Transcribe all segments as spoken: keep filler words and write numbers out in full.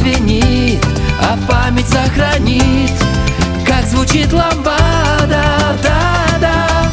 прозвенит, а память сохранит, как звучит ламбада, да-да.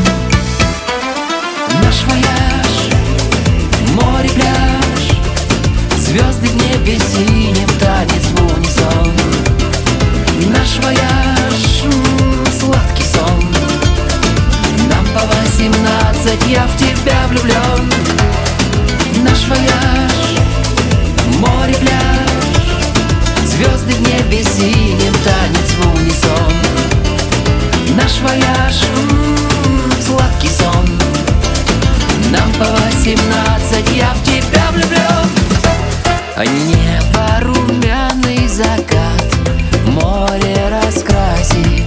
Наш вояж, море, пляж, звезды в небе синим, танец в унисон. Наш вояж, м-м, сладкий сон. Нам по восемнадцать, я в тебя влюблен. Наш вояж, море, пляж, звезды в небе синим, танец в унисон. Наш вояж, м-м, сладкий сон. Нам по восемнадцать, я в тебя влюблен. Небо, румяный закат, море раскрасит.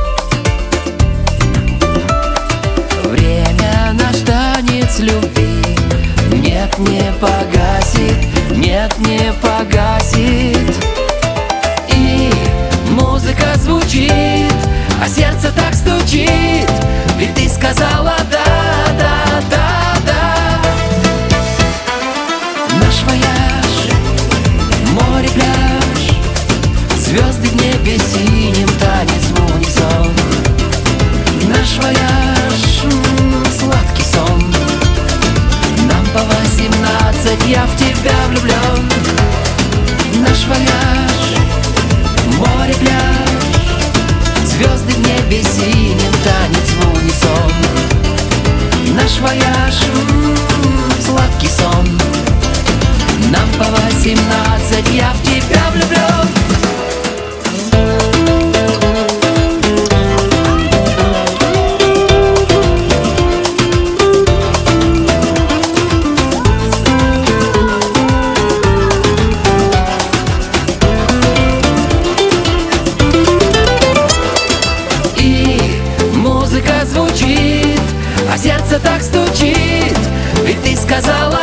Время наш танец любви нет, не погасит, нет, не погасит. И музыка звучит, а сердце так стучит, ведь ты сказала да, да, да, да. Наш вояж, море, пляж, звезды в небе синим, танец в унисон. Наш вояж, м-м, сладкий сон. Нам по восемнадцать, я в тебя влюблен. Наш вояж, море, пляж, звезды в небе синим, танец в унисон. Наш вояж, м-м, сладкий сон. Нам по восемнадцать, я в тебя влюблен. Звучит, а сердце так стучит, ведь ты сказала